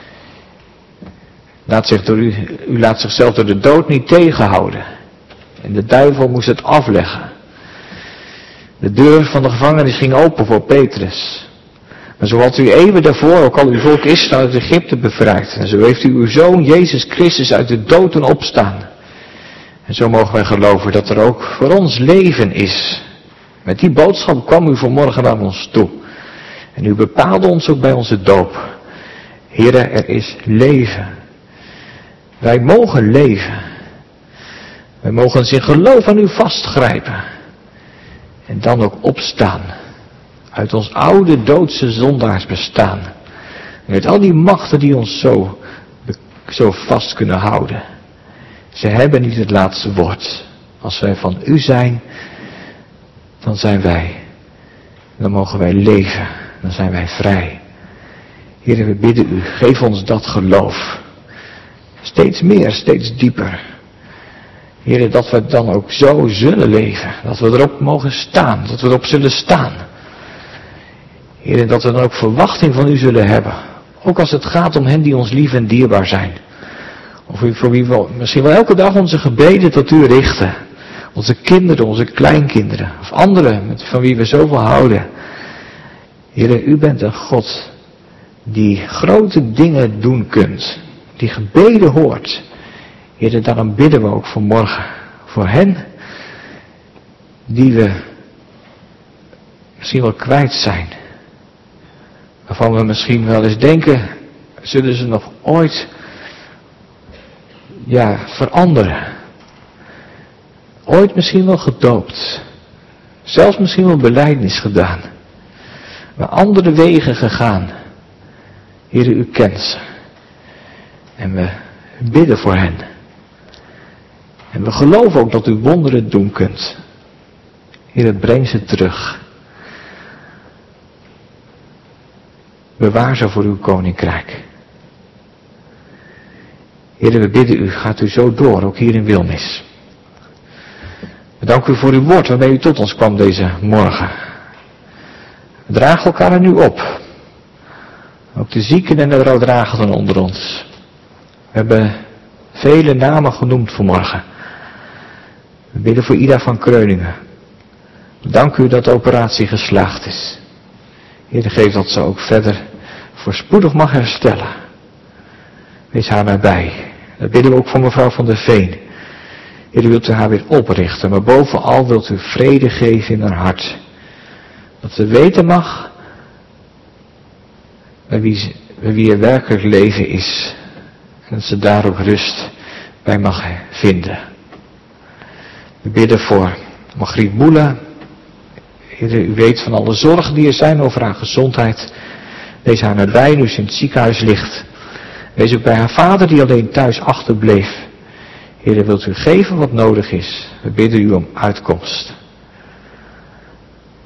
u laat zichzelf door de dood niet tegenhouden. En de duivel moest het afleggen. De deur van de gevangenis ging open voor Petrus. Maar zo had u eeuwen daarvoor ook al uw volk Israël uit Egypte bevrijd. En zo heeft u uw zoon Jezus Christus uit de dood doen opstaan. En zo mogen wij geloven dat er ook voor ons leven is. Met die boodschap kwam u vanmorgen naar ons toe. En u bepaalde ons ook bij onze doop. Heere, er is leven. Wij mogen leven. Wij mogen ons in geloof aan u vastgrijpen. En dan ook opstaan. Uit ons oude doodse zondaars bestaan. En uit al die machten die ons zo vast kunnen houden. Ze hebben niet het laatste woord. Als wij van u zijn, dan zijn wij. Dan mogen wij leven. Dan zijn wij vrij. Heer, we bidden u, geef ons dat geloof. Steeds meer, steeds dieper. Heer, dat we dan ook zo zullen leven. Dat we erop mogen staan. Dat we erop zullen staan. Heer, dat we dan ook verwachting van u zullen hebben. Ook als het gaat om hen die ons lief en dierbaar zijn. Of voor wie we misschien wel elke dag onze gebeden tot u richten. Onze kinderen, onze kleinkinderen. Of anderen van wie we zoveel houden. Heer, u bent een God die grote dingen doen kunt. Die gebeden hoort. Heer, daarom bidden we ook vanmorgen. Voor hen die we misschien wel kwijt zijn. Waarvan we misschien wel eens denken, zullen ze nog ooit veranderen. Ooit misschien wel gedoopt. Zelfs misschien wel belijdenis gedaan. Maar andere wegen gegaan. Heere, u kent ze. En we bidden voor hen. En we geloven ook dat u wonderen doen kunt. Heere, breng ze terug. Bewaar ze voor uw koninkrijk. Heere, we bidden u, gaat u zo door, ook hier in Wilnis. We danken u voor uw woord waarmee u tot ons kwam deze morgen. We dragen elkaar er nu op. Ook de zieken en de rouwdragenden onder ons. We hebben vele namen genoemd vanmorgen. We bidden voor Ida van Kreuningen. We danken u dat de operatie geslaagd is. Heer, geef dat ze ook verder voorspoedig mag herstellen. Wees haar nabij. Dat bidden we ook voor mevrouw van der Veen. Heer, u wilt u haar weer oprichten, maar bovenal wilt u vrede geven in haar hart. Dat ze weten mag bij wie er werkelijk leven is. En dat ze daar ook rust bij mag vinden. We bidden voor Margriet Boele. Heer, u weet van alle zorgen die er zijn over haar gezondheid. Wees haar nabij nu ze in het ziekenhuis ligt. Wees ook bij haar vader die alleen thuis achterbleef. Heer, wilt u geven wat nodig is. We bidden u om uitkomst.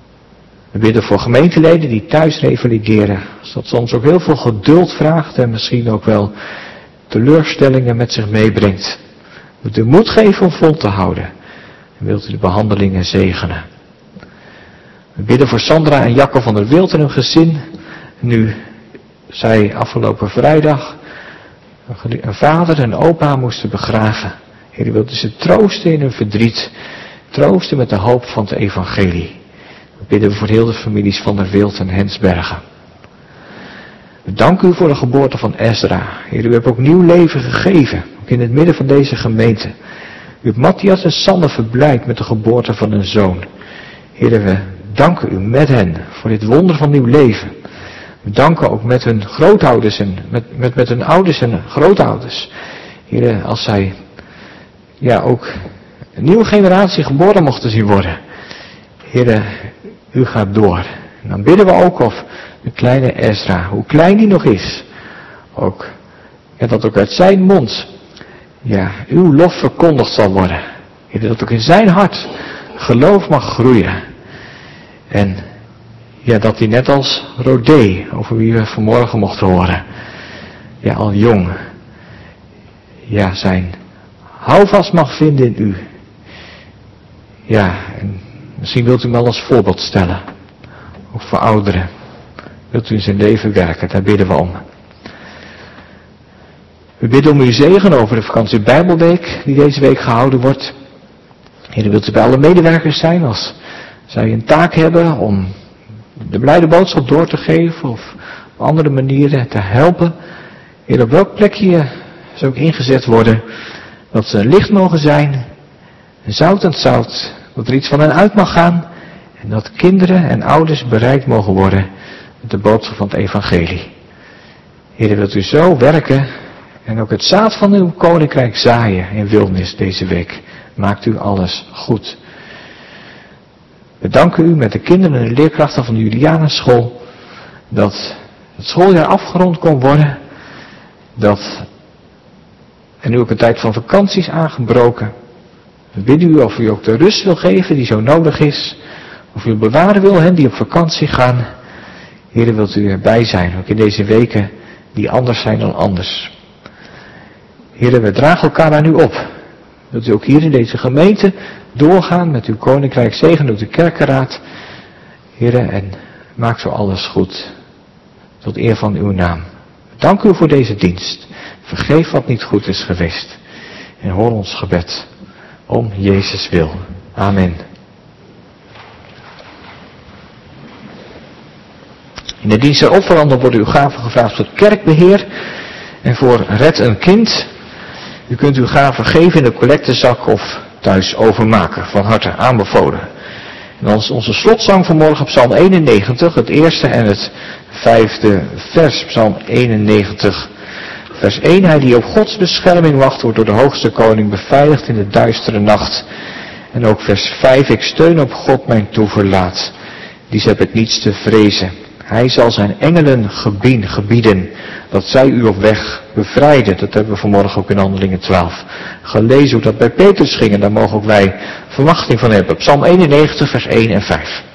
We bidden voor gemeenteleden die thuis revalideren. Als dat soms ook heel veel geduld vraagt en misschien ook wel teleurstellingen met zich meebrengt. We de moed geven om vol te houden. En wilt u de behandelingen zegenen. We bidden voor Sandra en Jacco van der Wild en hun gezin. Nu zij afgelopen vrijdag een vader en opa moesten begraven. Heer, u wilt ze troosten in hun verdriet. Troosten met de hoop van het evangelie. We bidden voor heel de families van der Wild en Hensbergen. We danken u voor de geboorte van Ezra. Heer, u hebt ook nieuw leven gegeven. Ook in het midden van deze gemeente. U hebt Matthias en Sander verblijd met de geboorte van een zoon. Heer, we danken u met hen voor dit wonder van nieuw leven. We danken ook met hun grootouders en met hun ouders en grootouders. Heer, als zij ook een nieuwe generatie geboren mochten zien worden. Heer, u gaat door. En dan bidden we ook of de kleine Ezra, hoe klein die nog is, ook, dat ook uit zijn mond, uw lof verkondigd zal worden. Heer, dat ook in zijn hart geloof mag groeien. En dat hij net als Rodé, over wie we vanmorgen mochten horen, al jong, zijn houvast mag vinden in u. En misschien wilt u hem wel als voorbeeld stellen. Ook voor ouderen. Wilt u in zijn leven werken, daar bidden we om. We bidden om uw zegen over de vakantie Bijbelweek die deze week gehouden wordt. Heer, wilt u bij alle medewerkers zijn als zij een taak hebben om de blijde boodschap door te geven of op andere manieren te helpen. Heer, op welk plekje ze ook ingezet worden, dat ze licht mogen zijn, zout en zout, dat er iets van hen uit mag gaan en dat kinderen en ouders bereikt mogen worden met de boodschap van het evangelie. Heer, wilt u zo werken en ook het zaad van uw koninkrijk zaaien in wildernis deze week. Maakt u alles goed. We danken u met de kinderen en de leerkrachten van de Julianenschool dat het schooljaar afgerond kon worden. En nu ook een tijd van vakanties aangebroken. We bidden u of u ook de rust wil geven die zo nodig is. Of u bewaren wil hen die op vakantie gaan. Heer, wilt u erbij zijn, ook in deze weken die anders zijn dan anders. Heer, we dragen elkaar aan u op. Wilt u ook hier in deze gemeente doorgaan met uw koninkrijk, zegen ook de kerkenraad. Heer, en maak zo alles goed. Tot eer van uw naam. Dank u voor deze dienst. Vergeef wat niet goed is geweest. En hoor ons gebed. Om Jezus wil. Amen. In de dienst erop veranderd worden uw gaven gevraagd voor het kerkbeheer. En voor Red een Kind. U kunt uw gaven geven in de collectezak of thuis overmaken. Van harte aanbevolen. En dan is onze slotzang vanmorgen op Psalm 91. Het eerste en het 5e vers. Psalm 91. Vers 1. Hij die op Gods bescherming wacht wordt door de hoogste koning beveiligd in de duistere nacht. En ook vers 5. Ik steun op God mijn toeverlaat. Die heb ik niets te vrezen. Hij zal zijn engelen gebieden, dat zij u op weg bevrijden. Dat hebben we vanmorgen ook in Handelingen 12 gelezen, hoe dat bij Petrus ging. En daar mogen ook wij verwachting van hebben. Psalm 91, vers 1 en 5.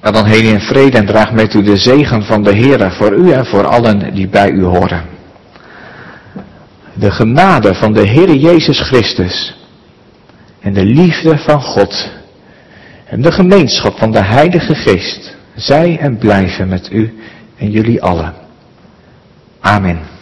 Ga dan heen in vrede en draag met u de zegen van de Heere voor u en voor allen die bij u horen. De genade van de Heere Jezus Christus en de liefde van God en de gemeenschap van de Heilige Geest zij en blijven met u en jullie allen. Amen.